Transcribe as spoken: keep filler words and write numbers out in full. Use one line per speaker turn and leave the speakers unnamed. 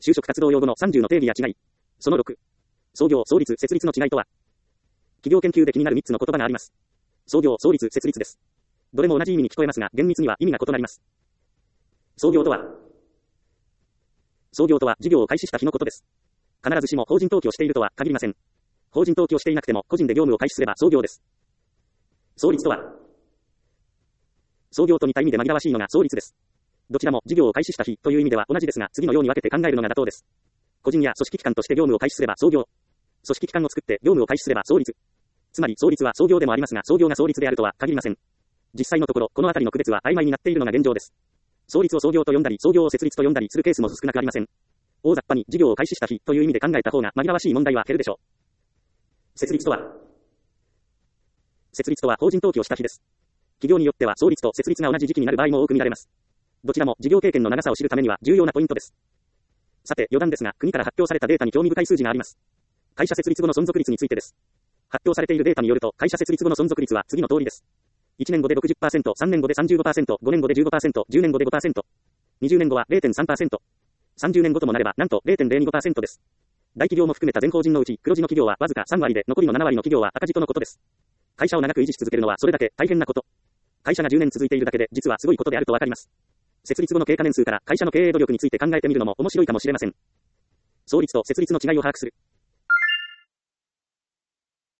就職活動用語のさんじゅうの定義や違い。そのろく。創業、創立、設立の違いとは。企業研究で気になるみっつの言葉があります。創業、創立、設立です。どれも同じ意味に聞こえますが、厳密には意味が異なります。創業とは、創業とは事業を開始した日のことです。必ずしも法人登記をしているとは限りません。法人登記をしていなくても個人で業務を開始すれば創業です。創立とは、創業と似た意味で紛らわしいのが創立です。どちらも事業を開始した日という意味では同じですが、次のように分けて考えるのが妥当です。個人や組織機関として業務を開始すれば創業。組織機関を作って業務を開始すれば創立。つまり創立は創業でもありますが、創業が創立であるとは限りません。実際のところ、このあたりの区別は曖昧になっているのが現状です。創立を創業と呼んだり、創業を設立と呼んだりするケースも少なくありません。大雑把に事業を開始した日という意味で考えた方が紛らわしい問題は減るでしょう。設立とは、設立とは法人登記をした日です。企業によっては創立と設立が同じ時期になる場合も多く見られます。どちらも事業経験の長さを知るためには重要なポイントです。さて、余談ですが、国から発表されたデータに興味深い数字があります。会社設立後の存続率についてです。発表されているデータによると、会社設立後の存続率は次の通りです。いちねんごで ろくじゅっパーセント、さんねんごで さんじゅうごパーセント、ごねんごで じゅうごパーセント、じゅうねんごで ごパーセント、にじゅうねんごは れいてんさんパーセント、さんじゅうねんごともなればなんと れいてんぜろにごパーセント です。大企業も含めた全法人のうち黒字の企業はわずかさんわりで、残りのななわりの企業は赤字とのことです。会社を長く維持し続けるのはそれだけ大変なこと。会社がじゅうねん続いているだけで実はすごいことであるとわかります。設立後の経過年数から会社の経営努力について考えてみるのも面白いかもしれません。創立と設立の違いを把握する。